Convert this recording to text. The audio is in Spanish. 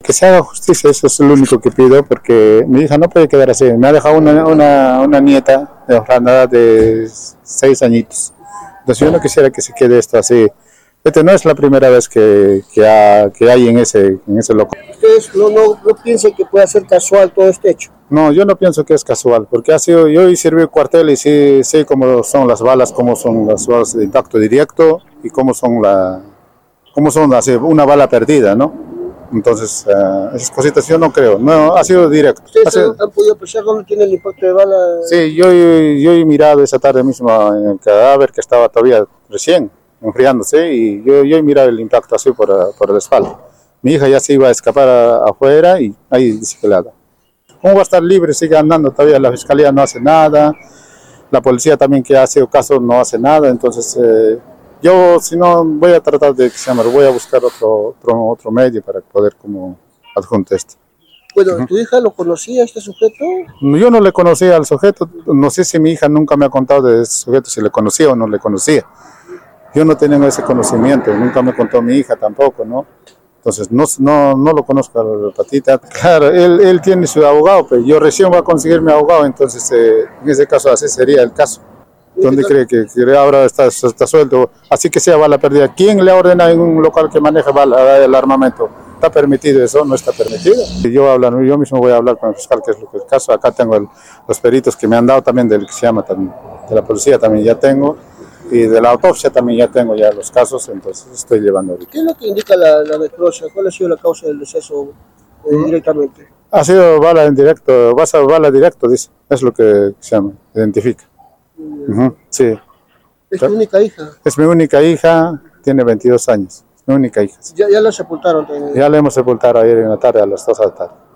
que se haga justicia, eso es lo único que pido, porque mi hija no puede quedar así. Me ha dejado una nieta de Orlando de 6 añitos. Entonces yo no quisiera que se quede esto así. Este no es la primera vez que hay en ese local. ¿Ustedes no piensan que pueda ser casual todo este hecho? No, yo no pienso que es casual, porque yo serví cuartel y sí sé cómo son las balas de impacto directo y cómo son así, una bala perdida, ¿no? Entonces, esas cositas yo no creo, no, ha sido directo. ¿Ustedes han podido apreciar dónde tiene el impacto de bala? Sí, yo he mirado esa tarde mismo en el cadáver que estaba todavía recién enfriándose y yo he mirado el impacto así por la espalda. Mi hija ya se iba a escapar afuera y ahí dice que le ha dado. ¿Cómo va a estar libre? Sigue andando todavía, la fiscalía no hace nada, la policía también que ha sido caso no hace nada, entonces yo si no voy a tratar voy a buscar otro medio para poder como adjuntar esto. Bueno, ¿tu hija lo conocía este sujeto? Yo no le conocía al sujeto, no sé si mi hija nunca me ha contado de ese sujeto, si le conocía o no le conocía. Yo no tengo ese conocimiento, nunca me contó mi hija tampoco, ¿no? Entonces no lo conozco al patita. Claro, él tiene su abogado, pero yo recién voy a conseguir mi abogado, entonces en ese caso así sería el caso. ¿Dónde cree que ahora está suelto? Así que sea bala perdida. ¿Quién le ordena en un local que maneja el armamento? ¿Está permitido eso? ¿No está permitido? Yo mismo voy a hablar con el fiscal, que es lo que es el caso. Acá tengo los peritos que me han dado también del que se llama también, de la policía también ya tengo. Y de la autopsia también ya tengo ya los casos, entonces estoy llevando ahorita. ¿Qué es lo que indica la necropsia? ¿Cuál ha sido la causa del deceso directamente? Ha sido bala en directo, bala directo, dice, es lo que se llama, identifica. Sí. ¿Es tu única hija? Es mi única hija, tiene 22 años, es mi única hija. Sí. ¿Ya la sepultaron también? Ya la hemos sepultado ayer en la tarde, a las 2 de la tarde.